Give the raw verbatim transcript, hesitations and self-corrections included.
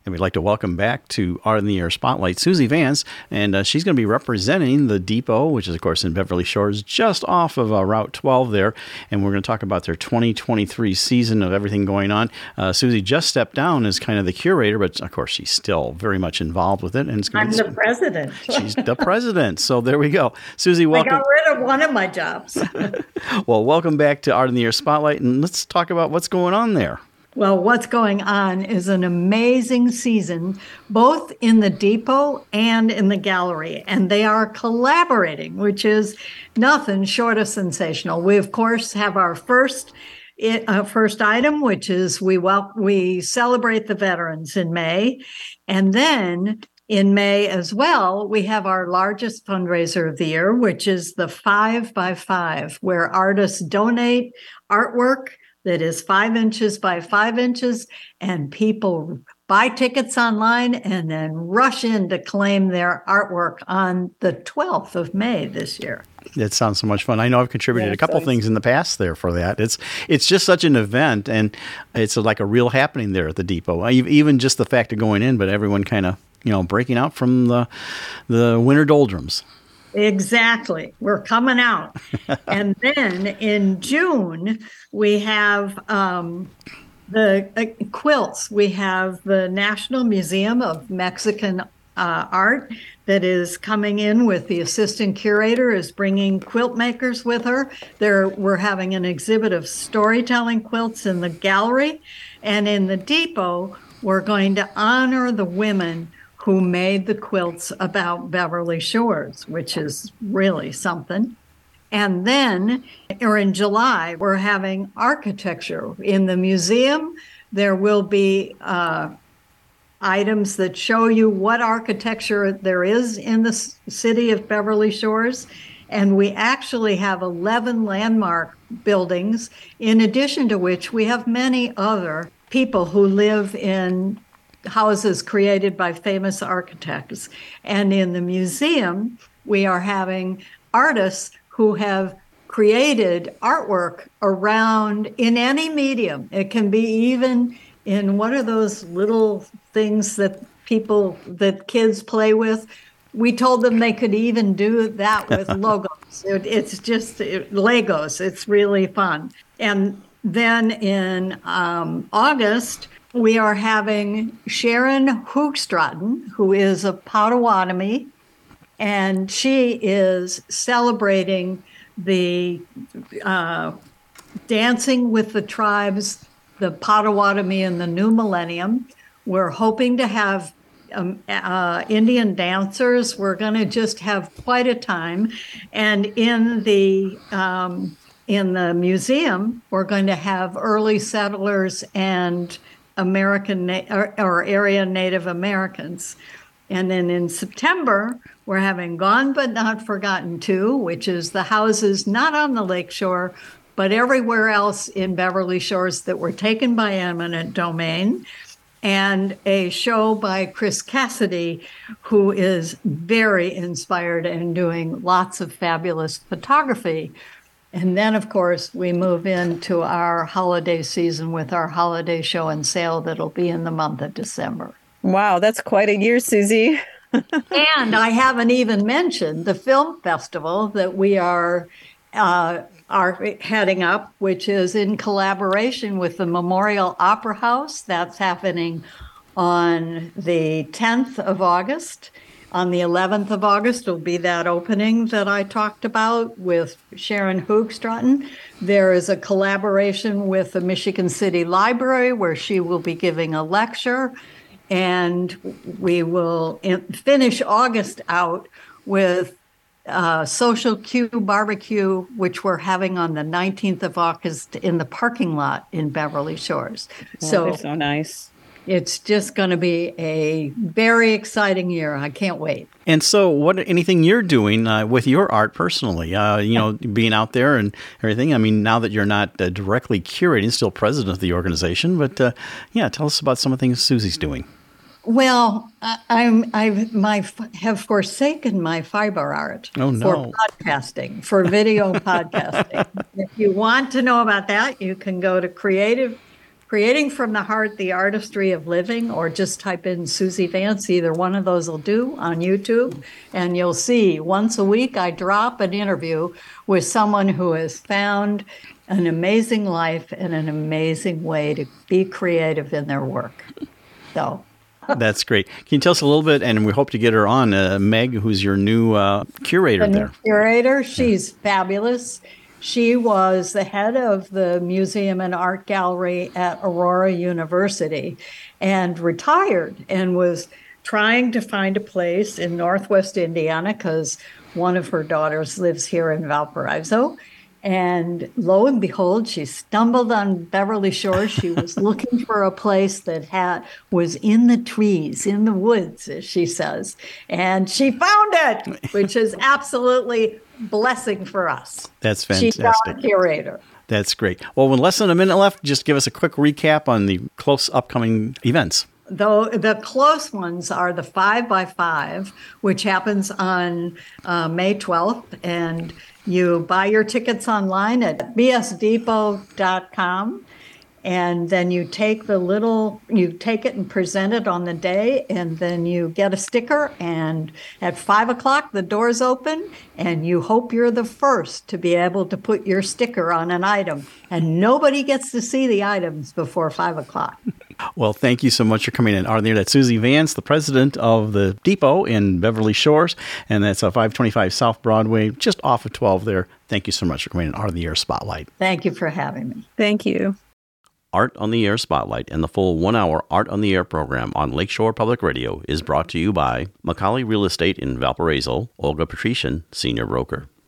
And we'd like to welcome back to Art in the Air Spotlight Susie Vance, and uh, she's going to be representing the Depot, which is, of course, in Beverly Shores, just off of uh, Route twelve there. And we're going to talk about their twenty twenty-three season of everything going on. Uh, Susie just stepped down as kind of the curator, but of course, she's still very much involved with it. And it's I'm the president. She's the president. So there we go. Susie, welcome. I got rid of one of my jobs. Well, welcome back to Art in the Air Spotlight, and let's talk about what's going on there. Well, what's going on is an amazing season, both in the Depot and in the gallery, and they are collaborating, which is nothing short of sensational. We, of course, have our first uh, first item, which is we wel- we celebrate the veterans in May, and then in May as well, we have our largest fundraiser of the year, which is the Five by Five, where artists donate artwork that is five inches by five inches, and people buy tickets online and then rush in to claim their artwork on the twelfth of May this year. It sounds so much fun. I know I've contributed Yeah, a couple so things in the past there for that. It's it's just such an event, and it's like a real happening there at the Depot. Even just the fact of going in, but everyone kind of, you know, breaking out from the the winter doldrums. Exactly. We're coming out. And then in June, we have um, the uh, quilts. We have the National Museum of Mexican uh, Art that is coming in with the assistant curator is bringing quilt makers with her. There, we're having an exhibit of storytelling quilts in the gallery. And in the Depot, we're going to honor the women who made the quilts about Beverly Shores, which is really something. And then, or in July, we're having architecture. In the museum, there will be uh, items that show you what architecture there is in the c- city of Beverly Shores. And we actually have eleven landmark buildings, in addition to which we have many other people who live in houses created by famous architects. And in the museum, we are having artists who have created artwork around in any medium. It can be even in one of those little things that people, that kids play with. We told them they could even do that with logos. It, it's just it, Legos. It's really fun. And then in um, August, we are having Sharon Hoogstraten, who is a Potawatomi, and she is celebrating the uh, Dancing with the Tribes, the Potawatomi in the New Millennium. We're hoping to have um, uh, Indian dancers. We're going to just have quite a time. And in the um, in the museum, we're going to have early settlers and American na- or, or area Native Americans. And then in September, we're having Gone But Not Forgotten too, which is the houses not on the lakeshore, but everywhere else in Beverly Shores that were taken by eminent domain. And a show by Chris Cassidy, who is very inspired and doing lots of fabulous photography. And then, of course, we move into our holiday season with our holiday show and sale that'll be in the month of December. Wow, that's quite a year, Susie. And I haven't even mentioned the film festival that we are uh, are heading up, which is in collaboration with the Memorial Opera House. That's happening on the tenth of August. On the eleventh of August will be that opening that I talked about with Sharon Hoogstraten. There is a collaboration with the Michigan City Library where she will be giving a lecture. And we will finish August out with uh, Social Q Barbecue, which we're having on the nineteenth of August in the parking lot in Beverly Shores. Oh, so they're so nice. It's just going to be a very exciting year. I can't wait. And so what, anything you're doing uh, with your art personally, uh, you know, being out there and everything? I mean, now that you're not uh, directly curating, still president of the organization, but uh, yeah, tell us about some of the things Susie's doing. Well, I, I'm I my have forsaken my fiber art oh, no. for podcasting, for video podcasting. If you want to know about that, you can go to creative Creating from the Heart, the Artistry of Living, or just type in Susie Vance. Either one of those will do on YouTube. And you'll see once a week I drop an interview with someone who has found an amazing life and an amazing way to be creative in their work. So that's great. Can you tell us a little bit, and we hope to get her on, uh, Meg, who's your new uh, curator the there. New curator, she's yeah. fabulous. She was the head of the Museum and Art Gallery at Aurora University and retired and was trying to find a place in Northwest Indiana because one of her daughters lives here in Valparaiso. And lo and behold, she stumbled on Beverly Shores. She was looking for a place that had was in the trees, in the woods, as she says. And she found it, which is absolutely blessing for us. That's fantastic. She's our curator. That's great. Well, with less than a minute left, just give us a quick recap on the close upcoming events. Though the close ones are the five by five, which happens on uh, May twelfth, and you buy your tickets online at b s depot dot com, and then you take the little, you take it and present it on the day, and then you get a sticker, and at five o'clock the doors open, and you hope you're the first to be able to put your sticker on an item, and nobody gets to see the items before five o'clock. Well, thank you so much for coming in. On there, that's Susie Vance, the president of the Depot in Beverly Shores, and that's a five twenty-five South Broadway, just off of twelve there. Thank you so much for coming in Art on the Air Spotlight. Thank you for having me. Thank you. Art on the Air Spotlight and the full one-hour Art on the Air program on Lakeshore Public Radio is brought to you by Macaulay Real Estate in Valparaiso, Olga Patrician, Senior Broker.